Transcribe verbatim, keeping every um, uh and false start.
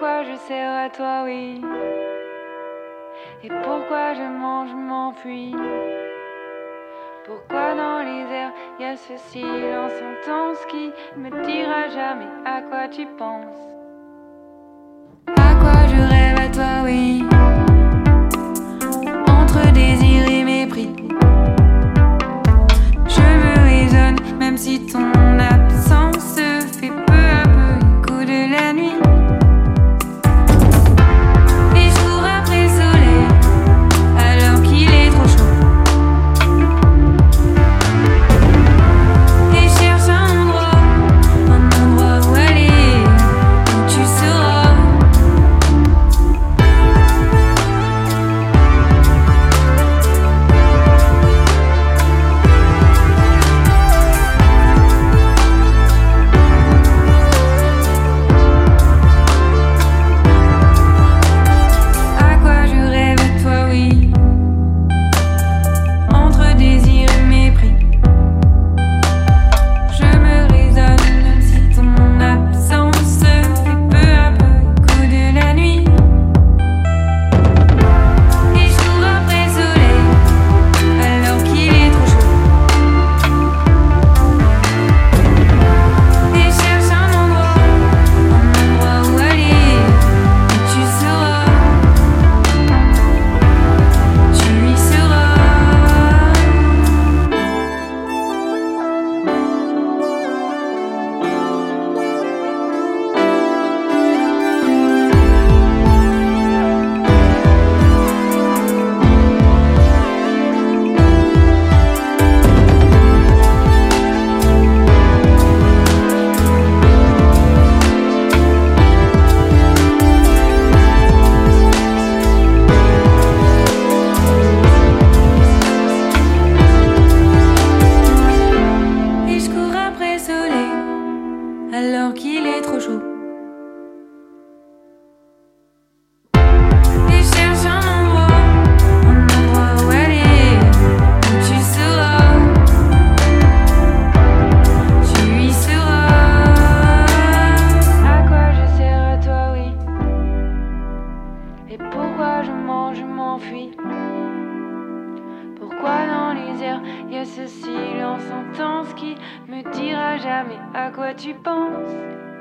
pourquoi je serre à toi, oui. Et pourquoi je mange, je m'enfuis. Pourquoi dans les airs y a ce silence intense qui me dira jamais à quoi tu penses. À quoi je rêve à toi, oui. Entre désir et mépris, je me raisonne même si ton absence se fait peu à peu écho de la nuit. Et je cours après le soleil alors qu'il est trop chaud. Et je cherche un endroit, un endroit où aller, où tu seras. À quoi je rêve à toi, oui. Entre désir et mépris, je me raisonne même si ton absence se fait peu à peu écho de la nuit. Et je cours après le soleil alors qu'il est trop chaud. Et je cherche un endroit, un endroit où aller, où tu seras. Tu y seras. Et je cours après le soleil alors qu'il est trop chaud. Et je cherche un endroit, un endroit où aller, où tu seras. Tu y seras. À quoi je sers à toi, oui. Et pourquoi je mange, je m'enfuis. Pourquoi dans les airs y a ce silence intense qui me dira jamais à quoi tu penses.